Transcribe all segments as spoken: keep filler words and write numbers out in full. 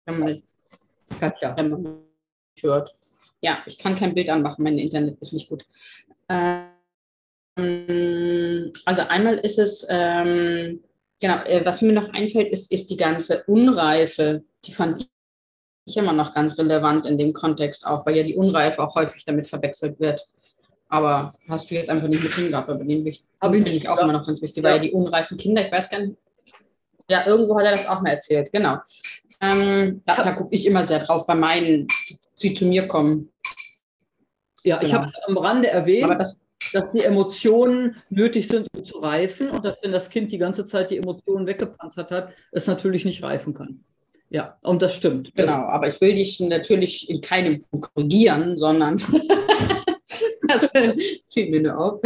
wenn man, Katja. wenn man hört. Ja, ich kann kein Bild anmachen, mein Internet ist nicht gut. Ähm, also einmal ist es, ähm, genau, äh, was mir noch einfällt, ist, ist die ganze Unreife. Die fand ich immer noch ganz relevant in dem Kontext auch, weil ja die Unreife auch häufig damit verwechselt wird. Aber hast du jetzt einfach nicht mit hingehabt, aber den Habe ich finde nicht ich auch immer gedacht. noch ganz wichtig, weil ja Ja, die unreifen Kinder, ich weiß gar nicht, ja, irgendwo hat er das auch mal erzählt, genau. Ähm, ich da da habe gucke ich immer sehr drauf bei meinen, die zu mir kommen, ja, ich hab es genau. am Rande Aber erwähnt, das, dass die Emotionen nötig sind, um zu reifen und dass, wenn das Kind die ganze Zeit die Emotionen weggepanzert hat, es natürlich nicht reifen kann. Ja, und das stimmt. Das, genau, aber ich will dich natürlich in keinem Punkt korrigieren, sondern das fiel mir nur auf.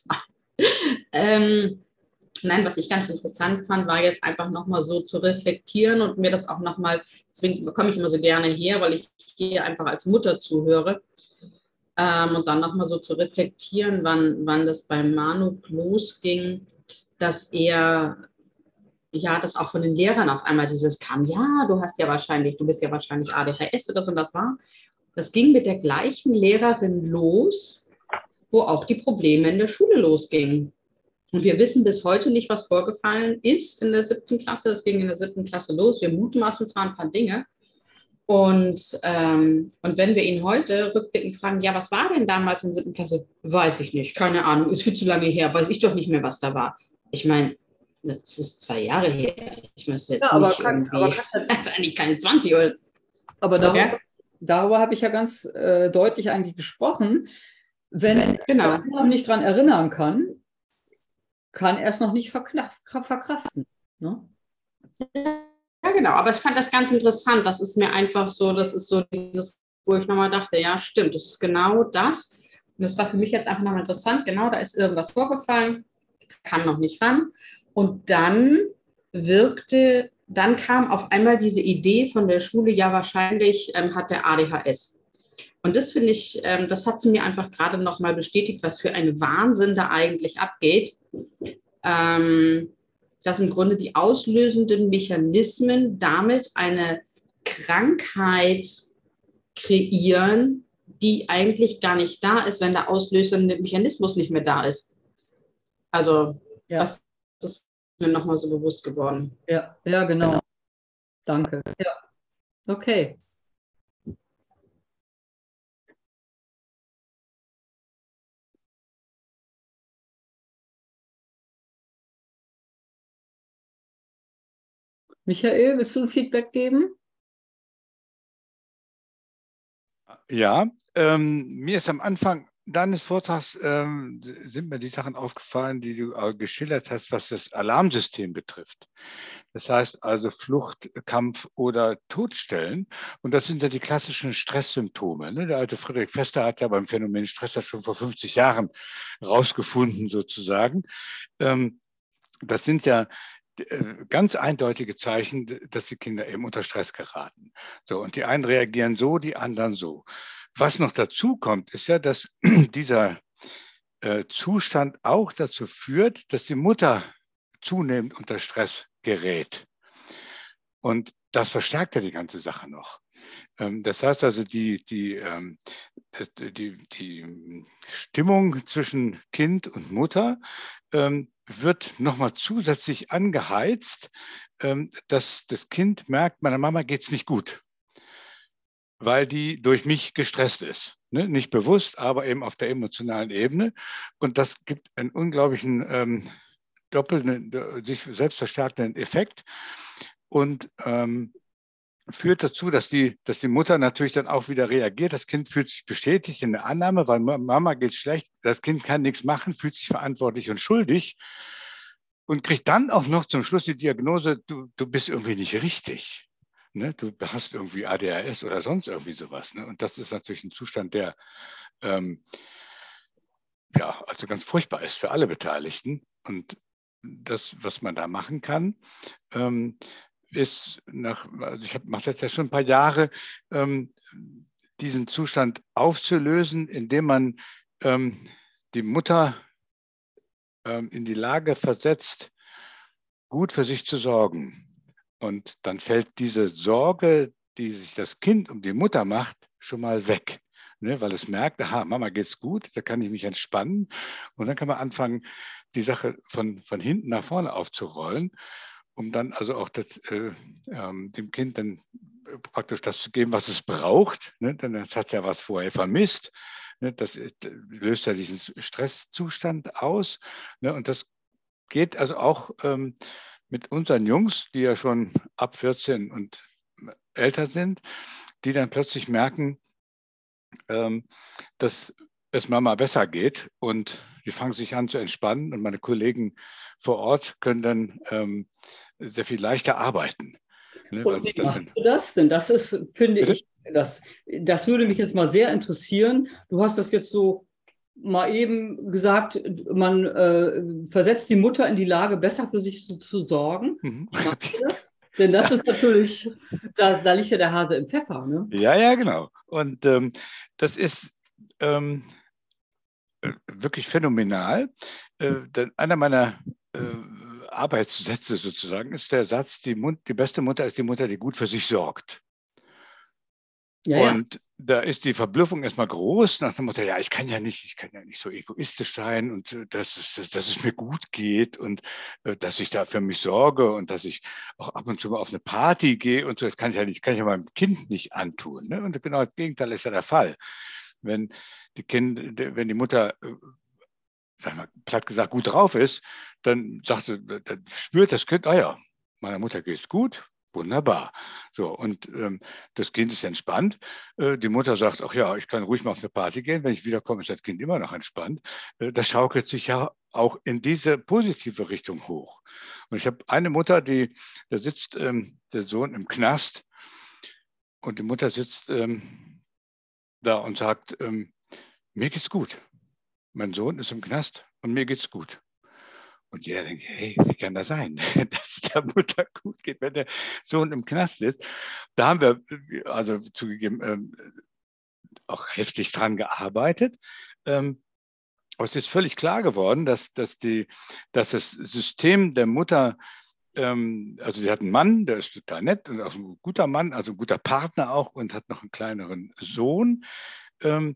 ähm, Nein, was ich ganz interessant fand, war jetzt einfach nochmal so zu reflektieren und mir das auch nochmal, deswegen bekomme ich immer so gerne her, weil ich hier einfach als Mutter zuhöre, ähm, und dann nochmal so zu reflektieren, wann, wann das bei Manu losging, dass er, ja, dass auch von den Lehrern auf einmal dieses kam, ja, du hast ja wahrscheinlich, du bist ja wahrscheinlich A D H S oder so, und das war. Das ging mit der gleichen Lehrerin los, wo auch die Probleme in der Schule losgingen. Und wir wissen bis heute nicht, was vorgefallen ist in der siebten Klasse. Es ging in der siebten Klasse los. Wir mutmaßen zwar ein paar Dinge. Und, ähm, und wenn wir ihn heute rückblickend fragen, ja, was war denn damals in der siebten Klasse? Weiß ich nicht, keine Ahnung, ist viel zu lange her, weiß ich doch nicht mehr, was da war. Ich meine, das ist zwei Jahre her. Ich meine, es ist ja, jetzt aber, nicht Kat- aber, irgendwie, Katja, das ist eigentlich keine zwanzig oder. aber darüber, Ja, darüber habe ich ja ganz äh, deutlich eigentlich gesprochen. Wenn er genau. sich noch nicht dran erinnern kann, kann er es noch nicht verknaff- verkraften. Ne? Ja, genau. Aber ich fand das ganz interessant. Das ist mir einfach so, das ist so dieses, wo ich nochmal dachte, ja, stimmt, das ist genau das. Und das war für mich jetzt einfach nochmal interessant. Genau, da ist irgendwas vorgefallen, kann noch nicht ran. Und dann wirkte, dann kam auf einmal diese Idee von der Schule, ja, wahrscheinlich ähm, hat der A D H S. Und das finde ich, ähm, das hat sie mir einfach gerade nochmal bestätigt, was für ein Wahnsinn da eigentlich abgeht. Ähm, Dass im Grunde die auslösenden Mechanismen damit eine Krankheit kreieren, die eigentlich gar nicht da ist, wenn der auslösende Mechanismus nicht mehr da ist. Also Ja, das, das ist mir nochmal so bewusst geworden. ja, ja, genau. Danke. Ja, okay. Michael, willst du ein Feedback geben? Ja, ähm, mir ist am Anfang deines Vortrags ähm, sind mir die Sachen aufgefallen, die du äh, geschildert hast, was das Alarmsystem betrifft. Das heißt also Flucht, Kampf oder Todstellen. Und das sind ja die klassischen Stresssymptome. Ne? Der alte Friedrich Fester hat ja beim Phänomen Stress das schon vor fünfzig Jahren rausgefunden, sozusagen. Ähm, das sind ja äh, ganz eindeutige Zeichen, dass die Kinder eben unter Stress geraten. So, und die einen reagieren so, die anderen so. Was noch dazu kommt, ist ja, dass dieser äh, Zustand auch dazu führt, dass die Mutter zunehmend unter Stress gerät. Und das verstärkt ja die ganze Sache noch. Ähm, das heißt also, die, die, ähm, das, die, die Stimmung zwischen Kind und Mutter ähm, wird nochmal zusätzlich angeheizt, ähm, dass das Kind merkt, meiner Mama geht es nicht gut, weil die durch mich gestresst ist. Ne? Nicht bewusst, aber eben auf der emotionalen Ebene. Und das gibt einen unglaublichen ähm, doppelten, sich selbst verstärkenden Effekt und ähm, führt dazu, dass die, dass die Mutter natürlich dann auch wieder reagiert. Das Kind fühlt sich bestätigt in der Annahme, weil Mama geht schlecht, das Kind kann nichts machen, fühlt sich verantwortlich und schuldig und kriegt dann auch noch zum Schluss die Diagnose, du, du bist irgendwie nicht richtig. Ne? Du hast irgendwie A D H S oder sonst irgendwie sowas. Ne? Und das ist natürlich ein Zustand, der ähm, ja, also ganz furchtbar ist für alle Beteiligten. Und das, was man da machen kann, ähm, ist nach, also ich mache das ja schon ein paar Jahre, ähm, diesen Zustand aufzulösen, indem man ähm, die Mutter ähm, in die Lage versetzt, gut für sich zu sorgen. Und dann fällt diese Sorge die sich das Kind um die Mutter macht, schon mal weg. Ne, weil es merkt, aha, Mama geht's gut, da kann ich mich entspannen. Und dann kann man anfangen, die Sache von, von hinten nach vorne aufzurollen, um dann also auch das, äh, ähm, dem Kind dann praktisch das zu geben, was es braucht. Ne? Denn es hat ja was vorher vermisst. Ne? Das ist, löst ja diesen Stresszustand aus. Ne? Und das geht also auch ähm, mit unseren Jungs, die ja schon ab vierzehn und älter sind, die dann plötzlich merken, ähm, dass es Mama besser geht und die fangen sich an zu entspannen und meine Kollegen vor Ort können dann ähm, sehr viel leichter arbeiten. Ne, weil Und sich wie das machst dann, du das? Denn das ist, finde bitte? ich, das, das würde mich jetzt mal sehr interessieren. Du hast das jetzt so mal eben gesagt, man äh, versetzt die Mutter in die Lage, besser für sich zu, zu sorgen. Mhm. Wie machst du das? Denn das ist natürlich, das, da liegt ja der Hase im Pfeffer. Ne? Ja, ja, genau. Und ähm, das ist ähm, wirklich phänomenal. Äh, denn einer meiner äh, Arbeitssätze sozusagen ist der Satz, die, Mut, die beste Mutter ist die Mutter, die gut für sich sorgt. Ja, ja. Und da ist die Verblüffung erstmal groß, nach dem Motto, ja, ich kann ja nicht, ich kann ja nicht so egoistisch sein und äh, dass, es, dass, dass es mir gut geht und äh, dass ich da für mich sorge und dass ich auch ab und zu mal auf eine Party gehe und so, das kann ich ja nicht, kann ich ja meinem Kind nicht antun. Ne? Und genau das Gegenteil ist ja der Fall. Wenn die Kind, wenn die Mutter, äh, sag mal, platt gesagt, gut drauf ist, dann sagt sie, dann spürt das Kind, ah ja, meiner Mutter geht's gut. Wunderbar. So, und ähm, das Kind ist entspannt. Äh, die Mutter sagt, ach ja, ich kann ruhig mal auf eine Party gehen. Wenn ich wiederkomme, ist das Kind immer noch entspannt. Äh, das schaukelt sich ja auch in diese positive Richtung hoch. Und ich habe eine Mutter, die, da sitzt ähm, der Sohn im Knast und die Mutter sitzt ähm, da und sagt, ähm, mir geht's gut. Mein Sohn ist im Knast und mir geht's gut. Und jeder denkt, hey, wie kann das sein, dass es der Mutter gut geht, wenn der Sohn im Knast ist? Da haben wir also zugegeben ähm, auch heftig dran gearbeitet. Ähm, aber es ist völlig klar geworden, dass, dass, die, dass das System der Mutter, ähm, also sie hat einen Mann, der ist total nett und auch ein guter Mann, also ein guter Partner auch und hat noch einen kleineren Sohn. Ähm,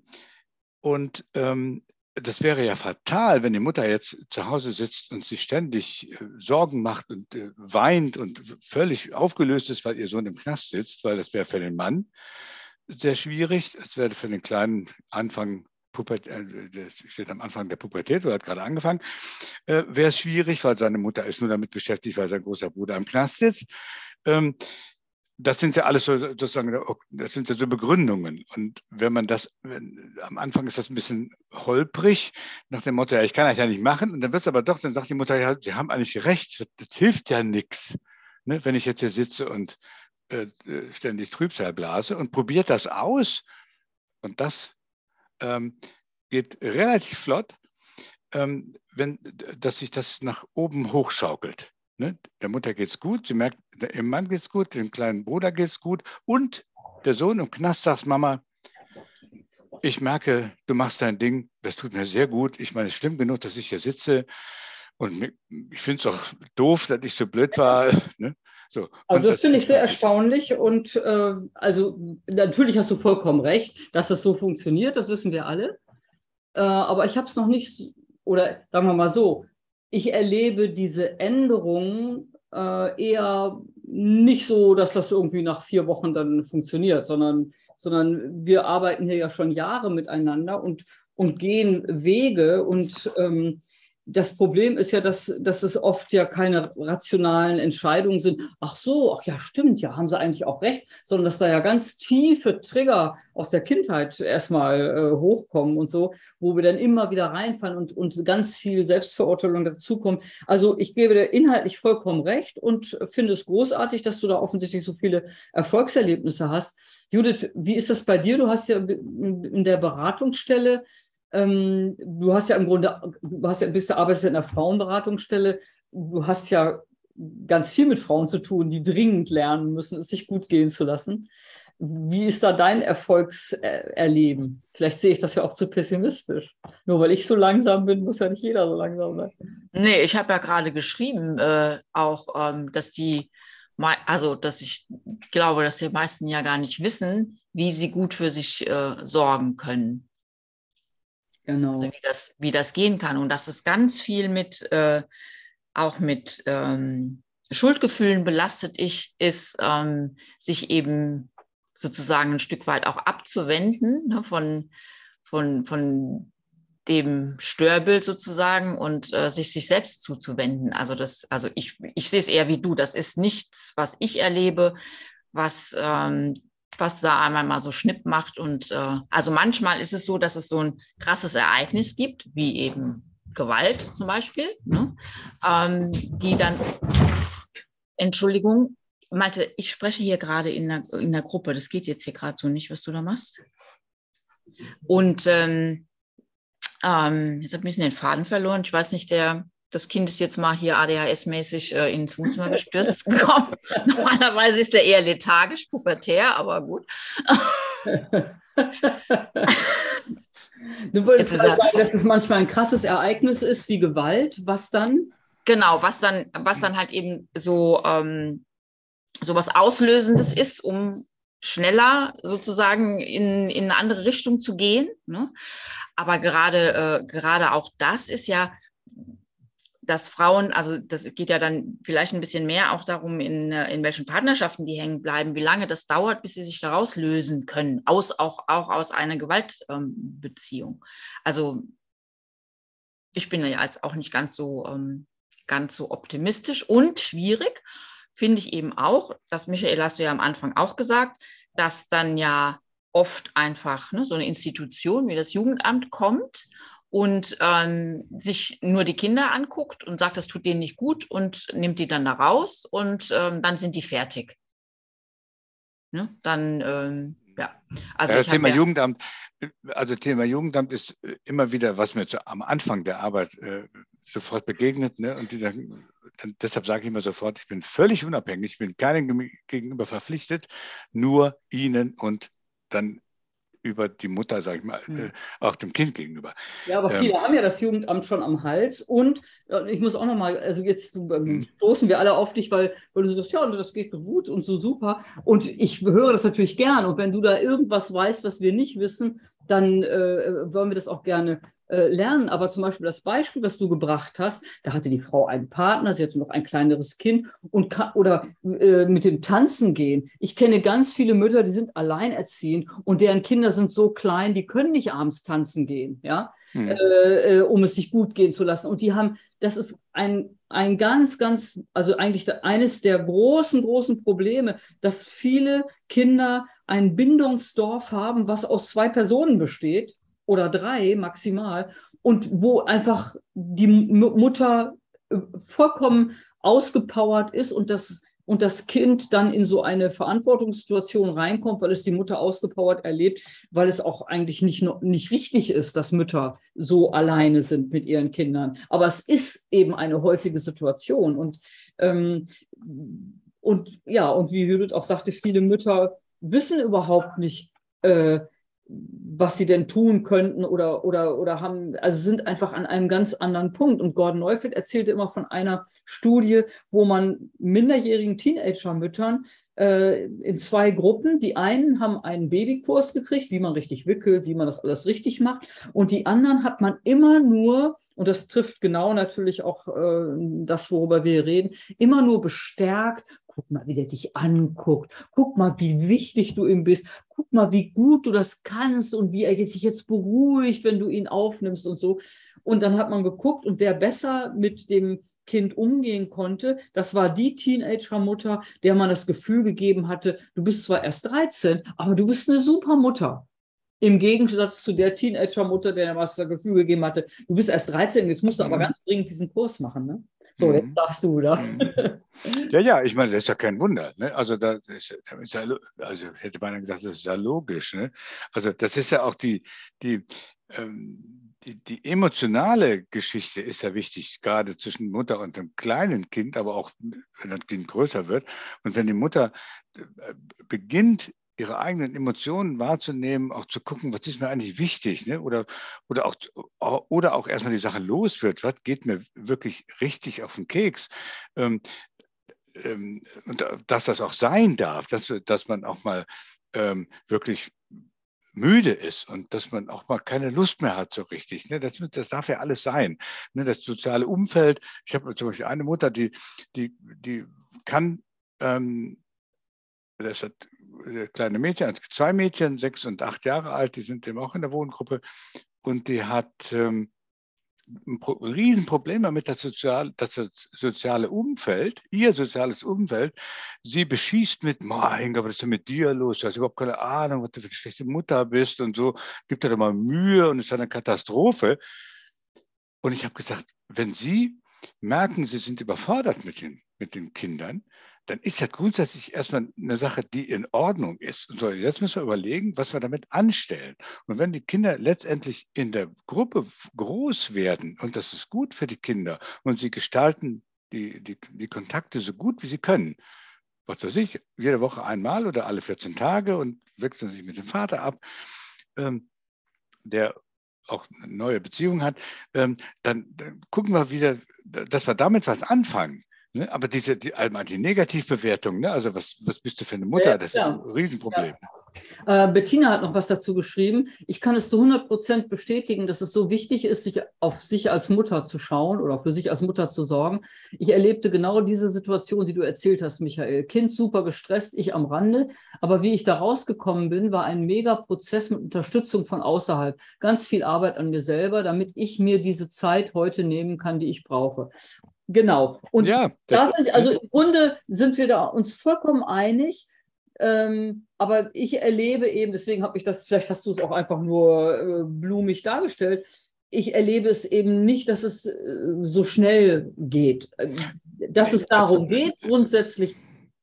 und ähm, das wäre ja fatal, wenn die Mutter jetzt zu Hause sitzt und sich ständig äh, Sorgen macht und äh, weint und völlig aufgelöst ist, weil ihr Sohn im Knast sitzt, weil das wäre für den Mann sehr schwierig. Es wäre für den kleinen Anfang, Pubertät, äh, der steht am Anfang der Pubertät oder hat gerade angefangen, äh, wäre es schwierig, weil seine Mutter ist nur damit beschäftigt, weil sein großer Bruder im Knast sitzt. Ähm, das sind ja alles so, sozusagen, das sind ja so Begründungen. Und wenn man das, wenn, am Anfang ist das ein bisschen holprig, nach dem Motto, ja, ich kann das ja nicht machen. Und dann wird es aber doch, dann sagt die Mutter, ja, Sie haben eigentlich recht, das, das hilft ja nichts, ne, wenn ich jetzt hier sitze und äh, ständig Trübsal blase und probiert das aus. Und das ähm, geht relativ flott, ähm, wenn, dass sich das nach oben hochschaukelt. Ne? Der Mutter geht's gut, sie merkt, dem Mann geht's gut, dem kleinen Bruder geht's gut und der Sohn im Knast sagt, Mama, ich merke, du machst dein Ding, das tut mir sehr gut. Ich meine, es ist schlimm genug, dass ich hier sitze und ich finde es auch doof, dass ich so blöd war. Ne? So, Also und das das finde ich sehr entspannt sich. erstaunlich und äh, also natürlich hast du vollkommen recht, dass das so funktioniert, das wissen wir alle. Äh, aber ich habe es noch nicht, oder sagen wir mal so, ich erlebe diese Änderung äh, eher nicht so, dass das irgendwie nach vier Wochen dann funktioniert, sondern, sondern wir arbeiten hier ja schon Jahre miteinander und, und gehen Wege und ähm, das Problem ist ja, dass, dass es oft ja keine rationalen Entscheidungen sind. Ach so, ach ja, stimmt, ja, haben sie eigentlich auch recht, sondern dass da ja ganz tiefe Trigger aus der Kindheit erstmal äh, hochkommen und so, wo wir dann immer wieder reinfallen und, und ganz viel Selbstverurteilung dazukommt. Also ich gebe dir inhaltlich vollkommen recht und finde es großartig, dass du da offensichtlich so viele Erfolgserlebnisse hast. Judith, wie ist das bei dir? Du hast ja in der Beratungsstelle Ähm, du hast ja im Grunde, du hast ja, bist ja, arbeitest ja in einer Frauenberatungsstelle, du hast ja ganz viel mit Frauen zu tun, die dringend lernen müssen, es sich gut gehen zu lassen. Wie ist da dein Erfolgserleben? Vielleicht sehe ich das ja auch zu pessimistisch. Nur weil ich so langsam bin, muss ja nicht jeder so langsam sein. Nee, ich habe ja gerade geschrieben, äh, auch, ähm, dass die also dass ich glaube, dass die meisten ja gar nicht wissen, wie sie gut für sich äh, sorgen können. Genau. Also wie das, wie das gehen kann. Und dass es ganz viel mit, äh, auch mit ähm, Schuldgefühlen belastet ich, ist, ähm, sich eben sozusagen ein Stück weit auch abzuwenden, ne, von, von, von dem Störbild sozusagen und äh, sich sich selbst zuzuwenden. Also das, also ich, ich sehe es eher wie du. Das ist nichts, was ich erlebe, was, ähm, was da einmal mal so Schnipp macht. Und äh, also manchmal ist es so, dass es so ein krasses Ereignis gibt, wie eben Gewalt zum Beispiel, ne? ähm, die dann, Entschuldigung, Malte, ich spreche hier gerade in der, in der Gruppe. Das geht jetzt hier gerade so nicht, was du da machst. Und ähm, ähm, jetzt habe ich ein bisschen den Faden verloren. Ich weiß nicht, der, das Kind ist jetzt mal hier A D H S-mäßig äh, ins Wohnzimmer gestürzt gekommen. Normalerweise ist er eher lethargisch, pubertär, aber gut. Du würdest Jetzt ist halt er, sagen, dass es manchmal ein krasses Ereignis ist wie Gewalt. Was dann? genau, was dann, was dann halt eben so, ähm, so was Auslösendes ist, um schneller sozusagen in, in eine andere Richtung zu gehen. Ne? Aber gerade, äh, gerade auch das ist ja, dass Frauen, also das geht ja dann vielleicht ein bisschen mehr auch darum, in, in welchen Partnerschaften die hängen bleiben, wie lange das dauert, bis sie sich daraus lösen können, aus, auch, auch aus einer Gewaltbeziehung. Ähm, also ich bin ja jetzt auch nicht ganz so, ähm, ganz so optimistisch und schwierig, finde ich eben auch, das Michael hast du ja am Anfang auch gesagt, dass dann ja oft einfach ne, so eine Institution wie das Jugendamt kommt und ähm, sich nur die Kinder anguckt und sagt, das tut denen nicht gut und nimmt die dann da raus und ähm, dann sind die fertig. Ne? Dann, ähm, ja. Also Ja, das ich habe Thema ja... Jugendamt, also Thema Jugendamt ist immer wieder, was mir zu, am Anfang der Arbeit äh, sofort begegnet. Ne? Und die dann, dann, deshalb sage ich immer sofort, ich bin völlig unabhängig, ich bin keinem gegenüber verpflichtet, nur ihnen und dann über die Mutter, sage ich mal, Hm. äh, auch dem Kind gegenüber. Ja, aber viele Ähm, haben ja das Jugendamt schon am Hals. Und äh, ich muss auch nochmal, also jetzt ähm, hm. stoßen wir alle auf dich, weil, weil du sagst, ja, das geht gut und so super. Und ich höre das natürlich gern. Und wenn du da irgendwas weißt, was wir nicht wissen, dann äh, wollen wir das auch gerne äh, lernen. Aber zum Beispiel das Beispiel, was du gebracht hast, da hatte die Frau einen Partner, sie hatte noch ein kleineres Kind und kann, oder äh, mit dem Tanzen gehen. Ich kenne ganz viele Mütter, die sind alleinerziehend und deren Kinder sind so klein, die können nicht abends tanzen gehen, ja, Hm. äh, äh, um es sich gut gehen zu lassen. Und die haben, das ist ein, ein ganz, ganz, also eigentlich eines der großen, großen Probleme, dass viele Kinder ein Bindungsdorf haben, was aus zwei Personen besteht oder drei maximal und wo einfach die Mutter vollkommen ausgepowert ist und das, und das Kind dann in so eine Verantwortungssituation reinkommt, weil es die Mutter ausgepowert erlebt, weil es auch eigentlich nicht, nicht richtig ist, dass Mütter so alleine sind mit ihren Kindern. Aber es ist eben eine häufige Situation. Und, ähm, und ja, und wie Judith auch sagte, viele Mütter wissen überhaupt nicht, äh, was sie denn tun könnten oder, oder, oder haben, also sind einfach an einem ganz anderen Punkt. Und Gordon Neufeld erzählte immer von einer Studie, wo man minderjährigen Teenager-Müttern äh, in zwei Gruppen, die einen haben einen Babykurs gekriegt, wie man richtig wickelt, wie man das alles richtig macht. Und die anderen hat man immer nur, und das trifft genau natürlich auch äh, das, worüber wir reden, immer nur bestärkt. Guck mal, wie der dich anguckt. Guck mal, wie wichtig du ihm bist. Guck mal, wie gut du das kannst und wie er sich jetzt beruhigt, wenn du ihn aufnimmst und so. Und dann hat man geguckt und wer besser mit dem Kind umgehen konnte, das war die Teenager-Mutter, der man das Gefühl gegeben hatte, du bist zwar erst dreizehn, aber du bist eine super Mutter. Im Gegensatz zu der Teenager-Mutter, der das Gefühl gegeben hatte, du bist erst dreizehn, jetzt musst du aber ganz dringend diesen Kurs machen. Ne? So, Mhm. jetzt darfst du, oder? Mhm. Ja, ja, ich meine, das ist ja kein Wunder. Ne? Also, da ist, da ist ja, also hätte man gesagt, das ist ja logisch. Ne? Also, das ist ja auch die, die, ähm, die, die emotionale Geschichte ist ja wichtig, gerade zwischen Mutter und dem kleinen Kind, aber auch, wenn das Kind größer wird. Und wenn die Mutter äh, beginnt, ihre eigenen Emotionen wahrzunehmen, auch zu gucken, was ist mir eigentlich wichtig, ne? oder, oder, auch, oder auch erstmal die Sache los wird, was geht mir wirklich richtig auf den Keks, ähm, ähm, und dass das auch sein darf, dass, dass man auch mal ähm, wirklich müde ist und dass man auch mal keine Lust mehr hat so richtig. Ne? Das, das darf ja alles sein. Ne? Das soziale Umfeld. Ich habe zum Beispiel eine Mutter, die, die, die kann, ähm, das hat äh, kleine Mädchen, also zwei Mädchen, sechs und acht Jahre alt, die sind eben auch in der Wohngruppe und die hat ähm, ein Pro Riesenproblem damit, das, sozial, dass das soziale Umfeld, ihr soziales Umfeld, sie beschießt mit, mein Gott, was ist denn mit dir los? Du hast überhaupt keine Ahnung, was du für eine schlechte Mutter bist und so. Gib dir doch mal Mühe und es ist eine Katastrophe. Und ich habe gesagt, wenn Sie merken, Sie sind überfordert mit den, mit den Kindern, dann ist das grundsätzlich erstmal eine Sache, die in Ordnung ist. Und so, jetzt müssen wir überlegen, was wir damit anstellen. Und wenn die Kinder letztendlich in der Gruppe groß werden, und das ist gut für die Kinder, und sie gestalten die, die, die Kontakte so gut, wie sie können, was weiß ich, jede Woche einmal oder alle vierzehn Tage und wechseln sich mit dem Vater ab, ähm, der auch eine neue Beziehung hat, ähm, dann, dann gucken wir wieder, dass wir damit was anfangen. Ne? Aber diese, die, einmal die Negativbewertung, ne? Also was, was bist du für eine Mutter, Ja, das ist ja. ein Riesenproblem. Ja. Äh, Bettina hat noch was dazu geschrieben. Ich kann es zu hundert Prozent bestätigen, dass es so wichtig ist, sich auf sich als Mutter zu schauen oder für sich als Mutter zu sorgen. Ich erlebte genau diese Situation, die du erzählt hast, Michael. Kind super gestresst, ich am Rande. Aber wie ich da rausgekommen bin, war ein mega Prozess mit Unterstützung von außerhalb. Ganz viel Arbeit an mir selber, damit ich mir diese Zeit heute nehmen kann, die ich brauche. Genau. Und ja, da sind, also im Grunde sind wir da uns vollkommen einig. Ähm, aber ich erlebe eben, deswegen habe ich das, vielleicht hast du es auch einfach nur äh, blumig dargestellt, ich erlebe es eben nicht, dass es äh, so schnell geht. Dass es darum geht, grundsätzlich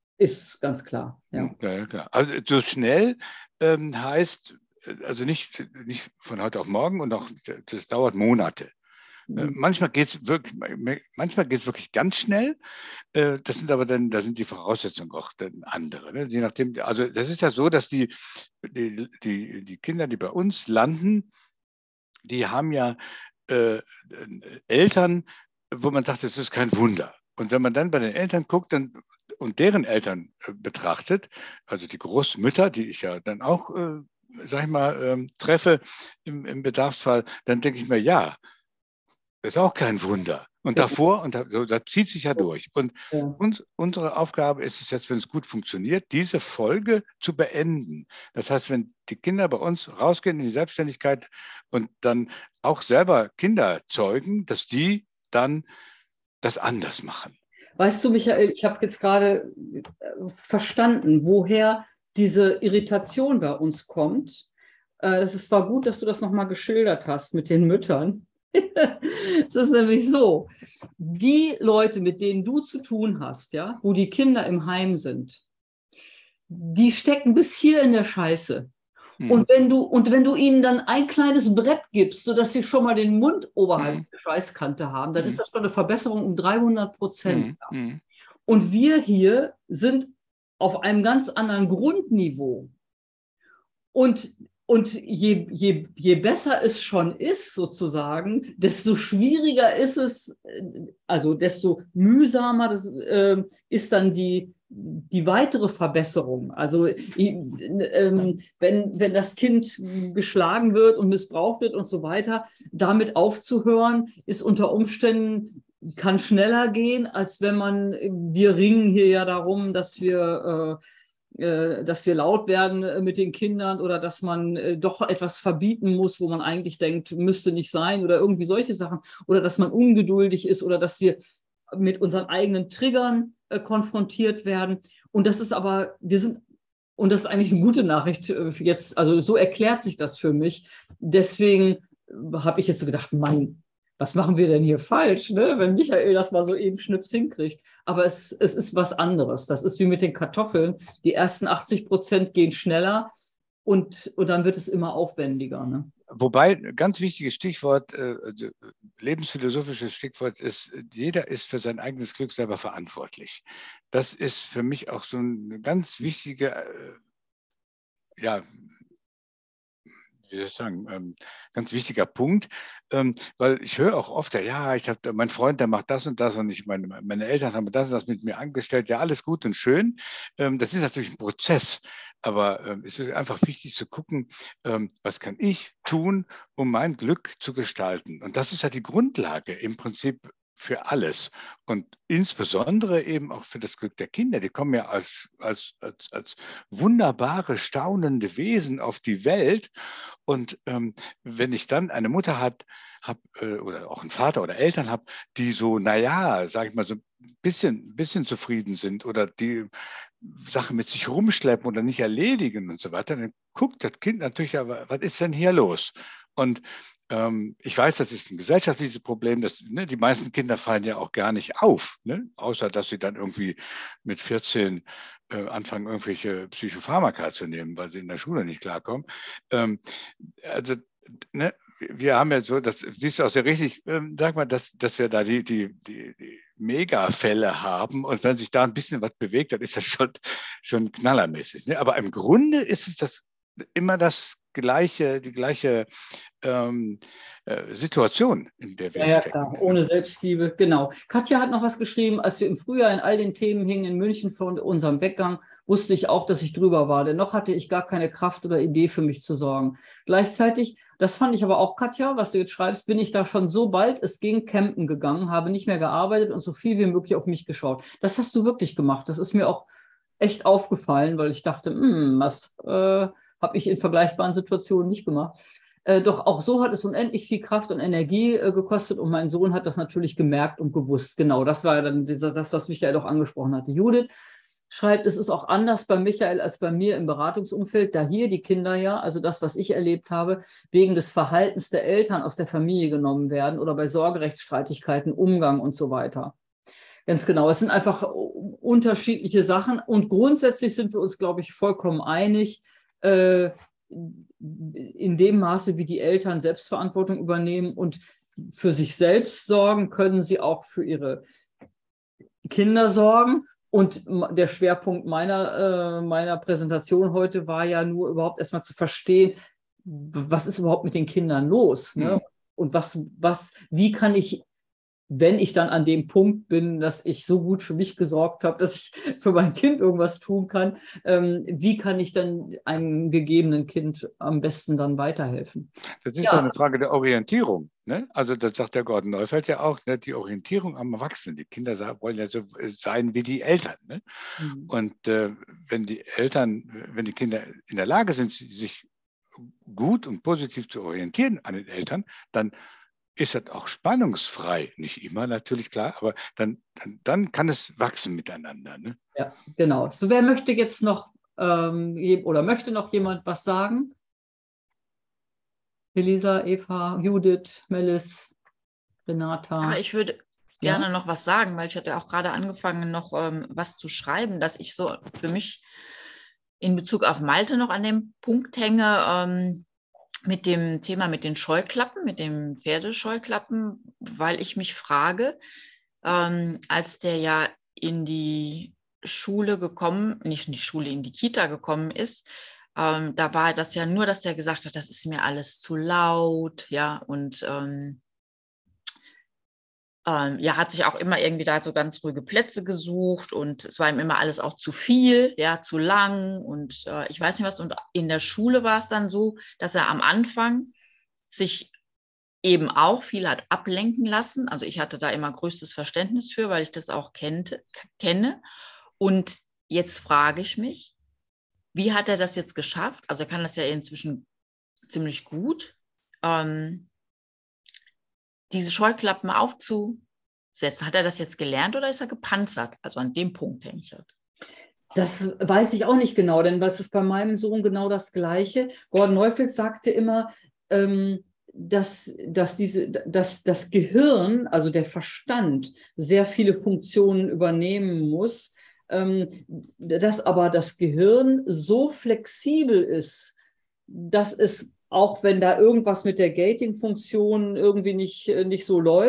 ist ganz klar. Ja, ja, ja klar. Also so schnell ähm, heißt, also nicht, nicht von heute auf morgen und auch, das dauert Monate. mhm. Manchmal geht es wirklich, manchmal geht's wirklich ganz schnell. Das sind aber dann, da sind die Voraussetzungen auch dann andere. Ne? Je nachdem, also das ist ja so, dass die, die, die, die Kinder, die bei uns landen, die haben ja äh, Eltern, wo man sagt, das ist kein Wunder. Und wenn man dann bei den Eltern guckt dann, und deren Eltern äh, betrachtet, also die Großmütter, die ich ja dann auch, äh, sag ich mal, ähm, treffe im, im Bedarfsfall, dann denke ich mir, ja, das ist auch kein Wunder. Und davor, und da, so, das zieht sich ja durch. Und Ja. uns, unsere Aufgabe ist es jetzt, wenn es gut funktioniert, diese Folge zu beenden. Das heißt, wenn die Kinder bei uns rausgehen in die Selbstständigkeit und dann auch selber Kinder zeugen, dass die dann das anders machen. Weißt du, Michael, ich habe jetzt gerade verstanden, woher diese Irritation bei uns kommt. Es ist zwar gut, dass du das nochmal geschildert hast mit den Müttern. Es ist nämlich so, die Leute, mit denen du zu tun hast, ja, wo die Kinder im Heim sind, die stecken bis hier in der Scheiße. Mhm. Und wenn du, und wenn du ihnen dann ein kleines Brett gibst, sodass sie schon mal den Mund oberhalb mhm. der Scheißkante haben, dann mhm. ist das schon eine Verbesserung um dreihundert Prozent. Mhm. Und wir hier sind auf einem ganz anderen Grundniveau. Und Und je, je, je besser es schon ist, sozusagen, desto schwieriger ist es, also desto mühsamer das, äh, ist dann die, die weitere Verbesserung. Also äh, wenn, wenn das Kind geschlagen wird und missbraucht wird und so weiter, damit aufzuhören, ist unter Umständen, kann schneller gehen, als wenn man, wir ringen hier ja darum, dass wir äh, dass wir laut werden mit den Kindern oder dass man doch etwas verbieten muss, wo man eigentlich denkt, müsste nicht sein oder irgendwie solche Sachen oder dass man ungeduldig ist oder dass wir mit unseren eigenen Triggern äh, konfrontiert werden. Und das ist aber, wir sind, und das ist eigentlich eine gute Nachricht jetzt, also so erklärt sich das für mich. Deswegen habe ich jetzt so gedacht, Mann, was machen wir denn hier falsch, ne? Wenn Michael das mal so eben schnips hinkriegt. Aber es, es ist was anderes. Das ist wie mit den Kartoffeln. Die ersten achtzig Prozent gehen schneller und, und dann wird es immer aufwendiger. Ne? Wobei, ganz wichtiges Stichwort, äh, also lebensphilosophisches Stichwort ist, jeder ist für sein eigenes Glück selber verantwortlich. Das ist für mich auch so eine ganz wichtige, äh, ja, wie soll ich sagen, ähm, ganz wichtiger Punkt, ähm, weil ich höre auch oft, ja, ja, ich habe, mein Freund, der macht das und das und ich meine, meine Eltern haben das und das mit mir angestellt, ja, alles gut und schön. Ähm, das ist natürlich ein Prozess, aber ähm, es ist einfach wichtig zu gucken, ähm, was kann ich tun, um mein Glück zu gestalten. Und das ist ja die Grundlage im Prinzip für alles und insbesondere eben auch für das Glück der Kinder. Die kommen ja als, als, als, als wunderbare, staunende Wesen auf die Welt. Und ähm, wenn ich dann eine Mutter hat, hab, äh, oder auch einen Vater oder Eltern habe, die so, naja, sage ich mal, so ein bisschen, bisschen zufrieden sind oder die Sachen mit sich rumschleppen oder nicht erledigen und so weiter, dann guckt das Kind natürlich, aber was ist denn hier los? Und ähm, ich weiß, das ist ein gesellschaftliches Problem. Dass, ne, die meisten Kinder fallen ja auch gar nicht auf, ne? Außer dass sie dann irgendwie mit vierzehn äh, anfangen, irgendwelche Psychopharmaka zu nehmen, weil sie in der Schule nicht klarkommen. Ähm, also, ne, wir haben ja so, das siehst du auch sehr richtig, ähm, sag mal, dass, dass wir da die, die, die, die Megafälle haben und wenn sich da ein bisschen was bewegt, dann ist das schon, schon knallermäßig. Ne? Aber im Grunde ist es das immer das gleiche, die gleiche ähm, äh, Situation, in der wir Ja, ja, stecken. klar, ohne Selbstliebe, genau. Katja hat noch was geschrieben, als wir im Frühjahr in all den Themen hingen in München vor unserem Weggang, wusste ich auch, dass ich drüber war, denn noch hatte ich gar keine Kraft oder Idee für mich zu sorgen. Gleichzeitig, das fand ich aber auch, Katja, was du jetzt schreibst, bin ich da schon so bald es ging campen gegangen, habe nicht mehr gearbeitet und so viel wie möglich auf mich geschaut. Das hast du wirklich gemacht. Das ist mir auch echt aufgefallen, weil ich dachte, hm, was äh, habe ich in vergleichbaren Situationen nicht gemacht. Äh, doch auch so hat es unendlich viel Kraft und Energie äh, gekostet und mein Sohn hat das natürlich gemerkt und gewusst. Genau, das war dann dieser, das, was Michael auch angesprochen hatte. Judith schreibt, es ist auch anders bei Michael als bei mir im Beratungsumfeld, da hier die Kinder ja, also das, was ich erlebt habe, wegen des Verhaltens der Eltern aus der Familie genommen werden oder bei Sorgerechtsstreitigkeiten, Umgang und so weiter. Ganz genau, es sind einfach unterschiedliche Sachen und grundsätzlich sind wir uns, glaube ich, vollkommen einig, äh, in dem Maße, wie die Eltern Selbstverantwortung übernehmen und für sich selbst sorgen, können sie auch für ihre Kinder sorgen. Und der Schwerpunkt meiner, äh, meiner Präsentation heute war ja nur überhaupt erstmal zu verstehen, was ist überhaupt mit den Kindern los? Ne? Mhm. Und was, was, wie kann ich, wenn ich dann an dem Punkt bin, dass ich so gut für mich gesorgt habe, dass ich für mein Kind irgendwas tun kann, ähm, wie kann ich dann einem gegebenen Kind am besten dann weiterhelfen? Das ist Ja. ja eine Frage der Orientierung. Ne? Also das sagt der Gordon Neufeld ja auch, ne? Die Orientierung am Erwachsenen. Die Kinder wollen ja so sein wie die Eltern. Ne? Mhm. Und äh, wenn die Eltern, wenn die Kinder in der Lage sind, sich gut und positiv zu orientieren an den Eltern, dann ist das auch spannungsfrei. Nicht immer natürlich, klar, aber dann, dann, dann kann es wachsen miteinander. Ne? Ja, genau. So, wer möchte jetzt noch ähm, oder möchte noch jemand was sagen? Elisa, Eva, Judith, Melis, Renata. Ja, ich würde Ja? gerne noch was sagen, weil ich hatte auch gerade angefangen, noch ähm, was zu schreiben, dass ich so für mich in Bezug auf Malte noch an dem Punkt hänge, ähm, mit dem Thema mit den Scheuklappen, mit den Pferdescheuklappen, weil ich mich frage, ähm, als der ja in die Schule gekommen, nicht in die Schule, in die Kita gekommen ist, ähm, da war das ja nur, dass der gesagt hat, das ist mir alles zu laut, ja, und ähm, ähm, ja, hat sich auch immer irgendwie da so ganz ruhige Plätze gesucht und es war ihm immer alles auch zu viel, ja, zu lang und äh, ich weiß nicht was. Und in der Schule war es dann so, dass er am Anfang sich eben auch viel hat ablenken lassen. Also ich hatte da immer größtes Verständnis für, weil ich das auch kennte, kenne. Und jetzt frage ich mich, wie hat er das jetzt geschafft? Also er kann das ja inzwischen ziemlich gut. Ähm, diese Scheuklappen aufzusetzen. Hat er das jetzt gelernt oder ist er gepanzert? Also an dem Punkt hänge ich halt. Das weiß ich auch nicht genau, denn was ist bei meinem Sohn genau das Gleiche? Gordon Neufeld sagte immer, ähm, dass, dass, diese, dass das Gehirn, also der Verstand, sehr viele Funktionen übernehmen muss, ähm, dass aber das Gehirn so flexibel ist, dass es, auch wenn da irgendwas mit der Gating-Funktion irgendwie nicht, nicht so läuft,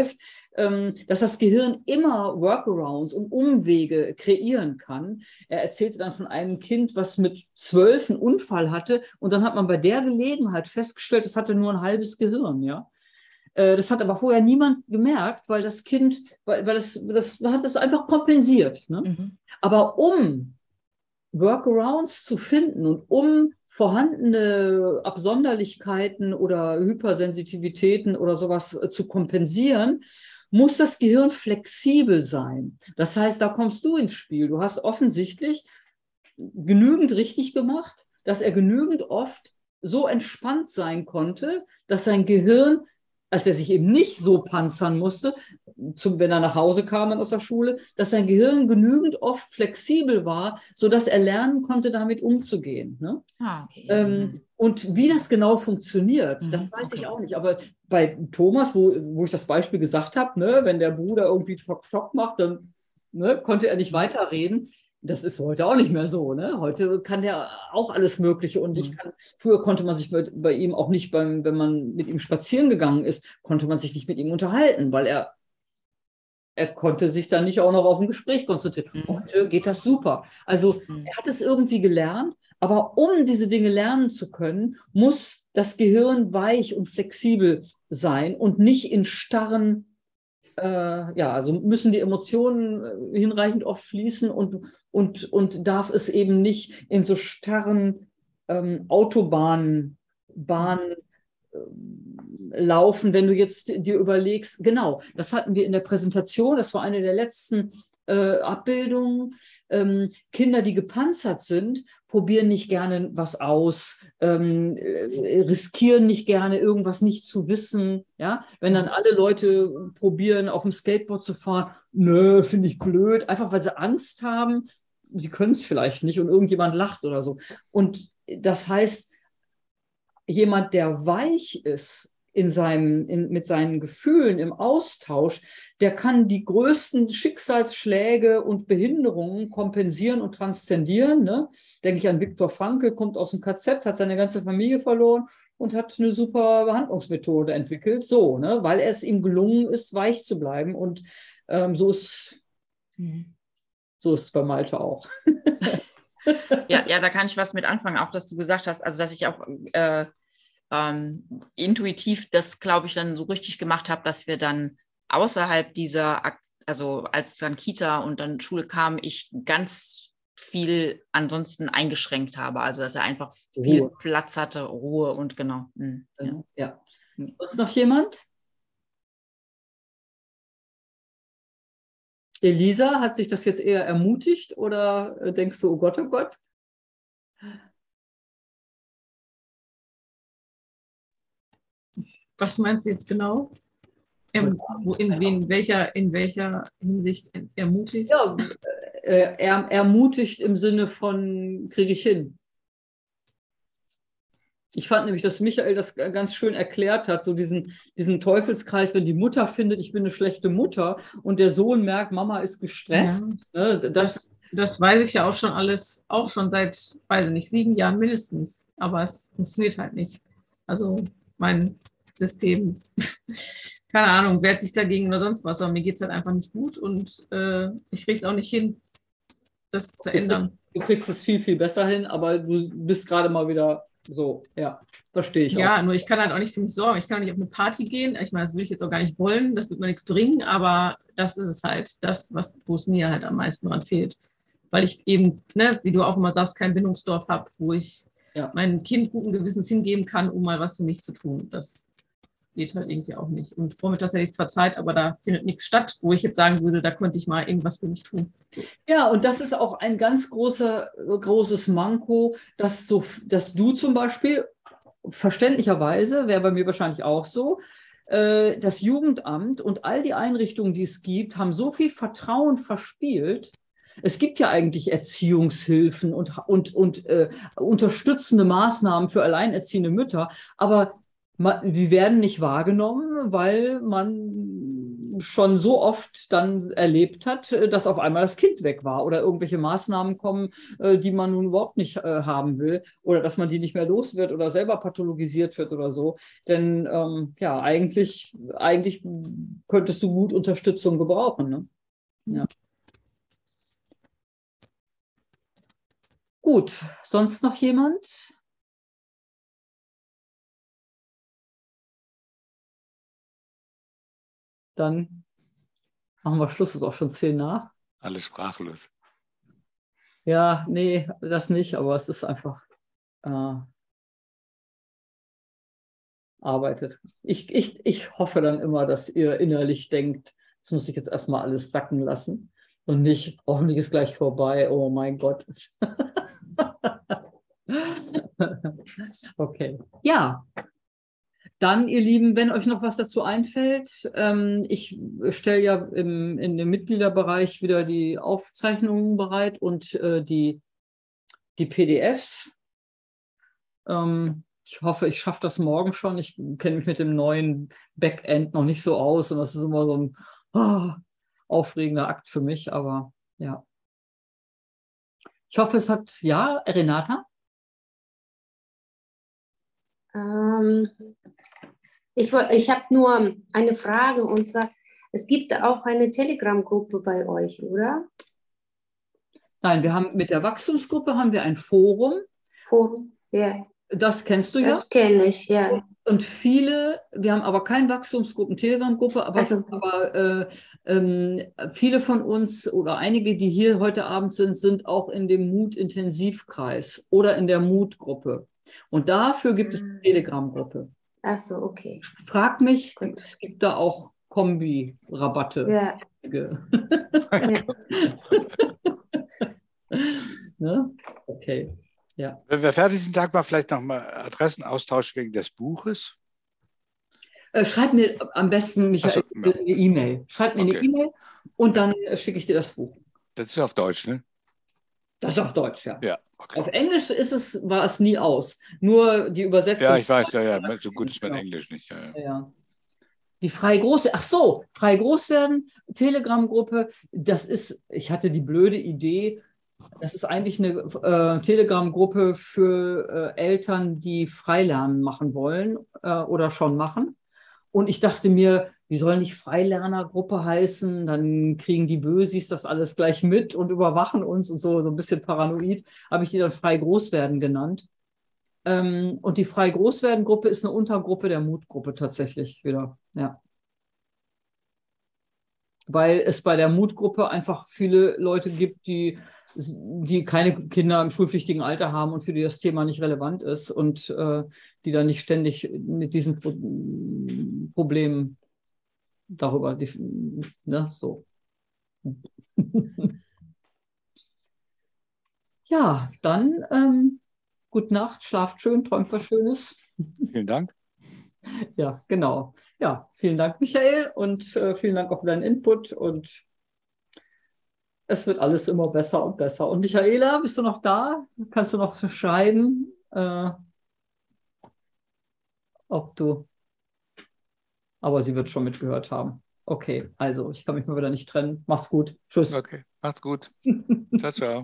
ähm, dass das Gehirn immer Workarounds und Umwege kreieren kann. Er erzählte dann von einem Kind, was mit zwölf einen Unfall hatte und dann hat man bei der Gelegenheit festgestellt, es hatte nur ein halbes Gehirn, ja. Das hat aber vorher niemand gemerkt, weil das Kind, weil, weil das, das hat es einfach kompensiert. Ne? Mhm. Aber um Workarounds zu finden und um vorhandene Absonderlichkeiten oder Hypersensitivitäten oder sowas zu kompensieren, muss das Gehirn flexibel sein. Das heißt, da kommst du ins Spiel. Du hast offensichtlich genügend richtig gemacht, dass er genügend oft so entspannt sein konnte, dass sein Gehirn, als er sich eben nicht so panzern musste, zum, wenn er nach Hause kam aus der Schule, dass sein Gehirn genügend oft flexibel war, sodass er lernen konnte, damit umzugehen. Ne? Ah, okay. ähm, und wie das genau funktioniert, mhm, das weiß okay. ich auch nicht. Aber bei Thomas, wo, wo ich das Beispiel gesagt habe, ne, wenn der Bruder irgendwie Schock macht, dann ne, konnte er nicht weiterreden. Das ist heute auch nicht mehr so. Ne? Heute kann der auch alles Mögliche. Und ich kann, früher konnte man sich bei, bei ihm auch nicht, beim, wenn man mit ihm spazieren gegangen ist, konnte man sich nicht mit ihm unterhalten, weil er, er konnte sich dann nicht auch noch auf ein Gespräch konzentrieren. Mhm. Heute geht das super. Also mhm. er hat es irgendwie gelernt, aber um diese Dinge lernen zu können, muss das Gehirn weich und flexibel sein und nicht in starren, äh, ja, also müssen die Emotionen hinreichend oft fließen und Und, und darf es eben nicht in so starren ähm, Autobahnen Bahnen, äh, laufen, wenn du jetzt dir überlegst, genau, das hatten wir in der Präsentation, das war eine der letzten äh, Abbildungen, ähm, Kinder, die gepanzert sind, probieren nicht gerne was aus, ähm, äh, riskieren nicht gerne, irgendwas nicht zu wissen. Ja? Wenn dann alle Leute probieren, auf dem Skateboard zu fahren, nö, finde ich blöd, einfach weil sie Angst haben, sie können es vielleicht nicht und irgendjemand lacht oder so. Und das heißt, jemand, der weich ist in seinem, in, mit seinen Gefühlen im Austausch, der kann die größten Schicksalsschläge und Behinderungen kompensieren und transzendieren. Ne? Denke ich an Viktor Frankl, kommt aus dem K Z, hat seine ganze Familie verloren und hat eine super Behandlungsmethode entwickelt, so, ne? Weil es ihm gelungen ist, weich zu bleiben. Und ähm, so ist mhm. So ist es bei Malte auch. ja, ja, da kann ich was mit anfangen, auch dass du gesagt hast, also dass ich auch äh, ähm, intuitiv das, glaube ich, dann so richtig gemacht habe, dass wir dann außerhalb dieser, also als dann Kita und dann Schule kam, ich ganz viel ansonsten eingeschränkt habe. Also dass er einfach viel Ruhe. Platz hatte, Ruhe und genau. Mh, ja. ja. Sonst noch jemand? Elisa, hat sich das jetzt eher ermutigt oder denkst du, oh Gott, oh Gott? Was meinst du jetzt genau? Er, wo, in, in, welcher, in welcher Hinsicht ermutigt? Ja, äh, er, ermutigt im Sinne von, kriege ich hin. Ich fand nämlich, dass Michael das ganz schön erklärt hat, so diesen, diesen Teufelskreis, wenn die Mutter findet, ich bin eine schlechte Mutter und der Sohn merkt, Mama ist gestresst. Ja, ne, das, das, das weiß ich ja auch schon alles, auch schon seit, weiß ich nicht, sieben Jahren mindestens. Aber es funktioniert halt nicht. Also mein System, keine Ahnung, wehrt sich dagegen oder sonst was, aber mir geht es halt einfach nicht gut und äh, ich kriege es auch nicht hin, das zu ändern. Du kriegst, du kriegst es viel, viel besser hin, aber du bist gerade mal wieder so, ja, verstehe ich ja, auch. nur ich kann halt auch nicht für mich sorgen. Ich kann auch nicht auf eine Party gehen. Ich meine, das würde ich jetzt auch gar nicht wollen. Das wird mir nichts bringen, aber das ist es halt, das, was, wo es mir halt am meisten dran fehlt. Weil ich eben, ne, wie du auch immer sagst, kein Bindungsdorf habe, wo ich ja. meinem Kind guten Gewissens hingeben kann, um mal was für mich zu tun. Das geht halt irgendwie auch nicht. Und vormittags hätte ich zwar Zeit, aber da findet nichts statt, wo ich jetzt sagen würde, da könnte ich mal irgendwas für mich tun. Ja, und das ist auch ein ganz großer, großes Manko, dass, so, dass du zum Beispiel, verständlicherweise, wäre bei mir wahrscheinlich auch so, äh, das Jugendamt und all die Einrichtungen, die es gibt, haben so viel Vertrauen verspielt. Es gibt ja eigentlich Erziehungshilfen und, und, und äh, unterstützende Maßnahmen für alleinerziehende Mütter, aber die werden nicht wahrgenommen, weil man schon so oft dann erlebt hat, dass auf einmal das Kind weg war oder irgendwelche Maßnahmen kommen, die man nun überhaupt nicht haben will oder dass man die nicht mehr los wird oder selber pathologisiert wird oder so. Denn ähm, ja, eigentlich, eigentlich könntest du gut Unterstützung gebrauchen. Ne? Ja. Gut, sonst noch jemand? Dann machen wir Schluss, ist auch schon zehn nach. Alles sprachlos. Ja, nee, das nicht, aber es ist einfach äh, arbeitet. Ich, ich, ich hoffe dann immer, dass ihr innerlich denkt, das muss ich jetzt erstmal alles sacken lassen und nicht, hoffentlich ist gleich vorbei, oh mein Gott. Okay, ja. Dann, ihr Lieben, wenn euch noch was dazu einfällt, ähm, ich stelle ja im, in dem Mitgliederbereich wieder die Aufzeichnungen bereit und äh, die, die P D Fs. Ähm, ich hoffe, ich schaffe das morgen schon. Ich kenne mich mit dem neuen Backend noch nicht so aus und das ist immer so ein oh, aufregender Akt für mich, aber ja. Ich hoffe, es hat, ja, Renata? Ähm, ich ich habe nur eine Frage und zwar, es gibt auch eine Telegram-Gruppe bei euch, oder? Nein, wir haben mit der Wachstumsgruppe haben wir ein Forum. Forum, ja. Das kennst du ja. Das kenne ich, ja. Und viele, wir haben aber keine Wachstumsgruppen-Telegram-Gruppe, aber, Also, aber äh, ähm, viele von uns oder einige, die hier heute Abend sind, sind auch in dem Mut-Intensivkreis oder in der Mut-Gruppe. Und dafür gibt es eine Telegram-Gruppe. ach so, okay. Frag mich, Gut. es gibt da auch Kombi-Rabatte. Ja. Ja. Ne? Okay, ja. Wenn wir fertig sind, sag mal vielleicht nochmal Adressenaustausch wegen des Buches. Äh, schreib mir am besten, Michael, Ach so, ja. eine E-Mail. Schreib mir Okay. eine E-Mail und dann äh, schicke ich dir das Buch. Das ist auf Deutsch, ne? Das ist auf Deutsch, ja. Ja, okay. Auf Englisch ist es, war es nie aus. Nur die Übersetzung. Ja, ich weiß, ja, ja, so gut ist mein Genau. Englisch nicht. Ja, ja. Ja. Die frei groß, ach so, frei groß werden, Telegram-Gruppe, das ist, ich hatte die blöde Idee, das ist eigentlich eine äh, Telegram-Gruppe für äh, Eltern, die Freilernen machen wollen äh, oder schon machen. Und ich dachte mir, wie soll nicht Freilernergruppe heißen? Dann kriegen die Bösis das alles gleich mit und überwachen uns und so, so ein bisschen paranoid. Habe ich die dann frei groß werden genannt. Ähm, und die frei groß werden Gruppe ist eine Untergruppe der Mutgruppe tatsächlich wieder. Ja. Weil es bei der Mutgruppe einfach viele Leute gibt, die, die keine Kinder im schulpflichtigen Alter haben und für die das Thema nicht relevant ist und äh, die dann nicht ständig mit diesen Pro Problemen darüber, die, ne, so. Ja, dann ähm, gute Nacht, schlaft schön, träumt was Schönes. Vielen Dank. Ja, genau. Ja, vielen Dank, Michael, und äh, vielen Dank auch für deinen Input. Und es wird alles immer besser und besser. Und Michaela, bist du noch da? Kannst du noch schreiben, äh, ob du. Aber sie wird schon mitgehört haben. Okay, also ich kann mich mal wieder nicht trennen. Mach's gut. Tschüss. Okay, macht's gut. Ciao, ciao.